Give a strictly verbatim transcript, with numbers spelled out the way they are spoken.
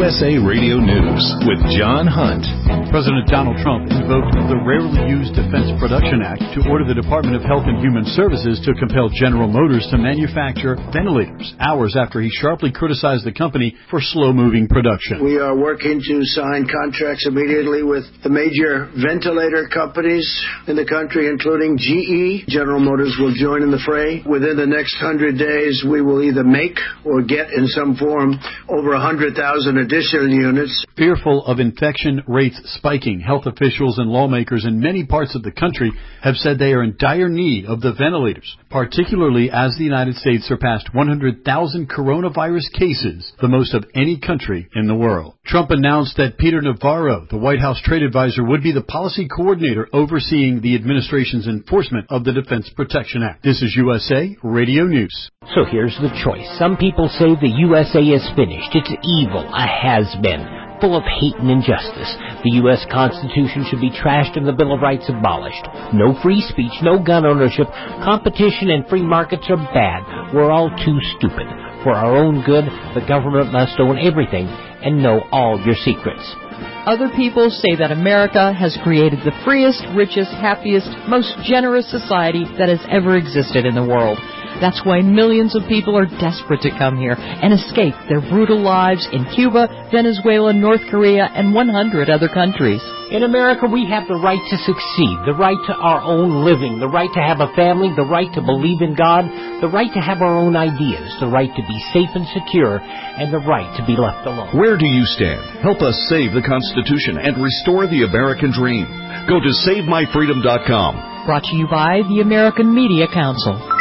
S A Radio News with John Hunt. President Donald Trump invoked the Rarely Used Defense Production Act to order the Department of Health and Human Services to compel General Motors to manufacture ventilators, hours after he sharply criticized the company for slow-moving production. We are working to sign contracts immediately with the major ventilator companies in the country, including G E. General Motors will join in the fray. Within the next one hundred days, we will either make or get in some form over one hundred thousand additional units. Fearful of infection rates spiking, health officials and lawmakers in many parts of the country have said they are in dire need of the ventilators, particularly as the United States surpassed one hundred thousand coronavirus cases, the most of any country in the world. Trump announced that Peter Navarro, the White House trade advisor, would be the policy coordinator overseeing the administration's enforcement of the Defense Production Act. This is U S A Radio News. So here's the choice. Some people say the U S A is finished. It's evil, a has-been, full of hate and injustice. The U S Constitution should be trashed and the Bill of Rights abolished. No free speech, no gun ownership. Competition and free markets are bad. We're all too stupid. For our own good, the government must own everything and know all your secrets. Other people say that America has created the freest, richest, happiest, most generous society that has ever existed in the world. That's why millions of people are desperate to come here and escape their brutal lives in Cuba, Venezuela, North Korea, and one hundred other countries. In America, we have the right to succeed, the right to our own living, the right to have a family, the right to believe in God, the right to have our own ideas, the right to be safe and secure, and the right to be left alone. Where do you stand? Help us save the Constitution and restore the American dream. Go to save my freedom dot com. Brought to you by the American Media Council.